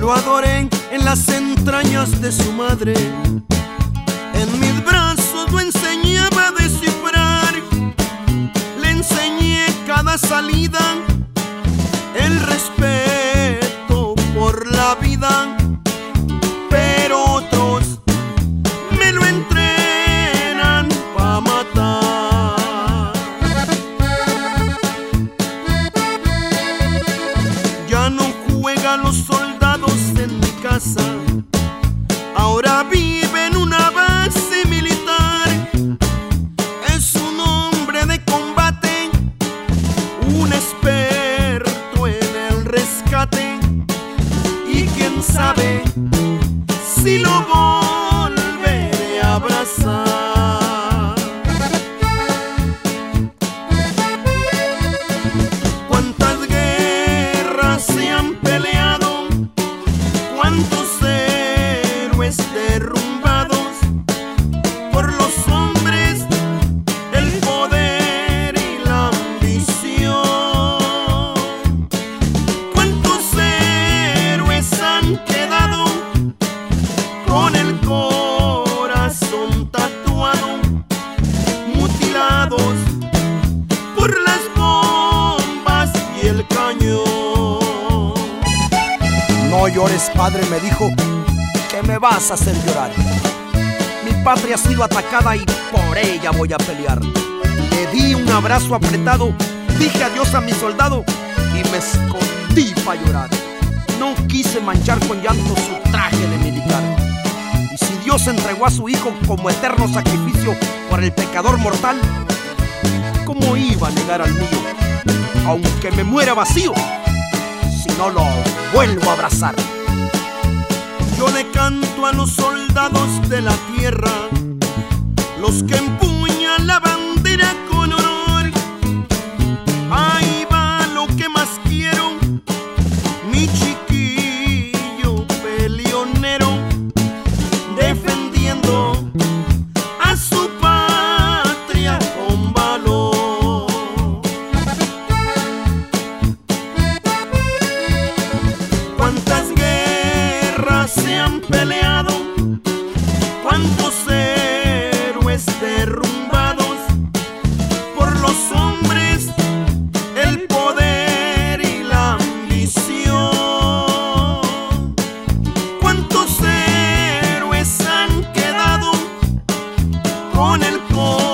Lo adoré en las entrañas de su madre. En mis brazos lo enseñaba a descifrar. Le enseñé cada salida, el respeto por la vida. Pero otros me lo entrenan pa' matar. Ya no juegan los soldados en mi casa, ahora vive en una base militar. Es un hombre de combate, un experto en el rescate. Y quién sabe si lo volveré a abrazar. Cuántas guerras se han peleado, cuántos héroes derrumbados por los hombres, el poder y la ambición. Cuántos héroes han quedado con el corazón tatuado, mutilados por las bombas y el cañón. No llores, padre, me dijo, que me vas a hacer llorar. Mi patria ha sido atacada y por ella voy a pelear. Le di un abrazo apretado, dije adiós a mi soldado y me escondí para llorar. No quise manchar con llanto su traje de militar. Y si Dios entregó a su hijo como eterno sacrificio por el pecador mortal, ¿cómo iba a negar al mío, aunque me muera vacío, si no lo vuelvo a abrazar? Yo le canto a los soldados de la tierra, los que empuñan la bandera con honor. Ahí va lo que más quiero, mi chiquillo peleonero, defendiendo a su patria con valor. Cuántas guerras se han peleado, cuántos héroes derrumbados por los hombres, el poder y la ambición. Cuántos héroes han quedado con el corazón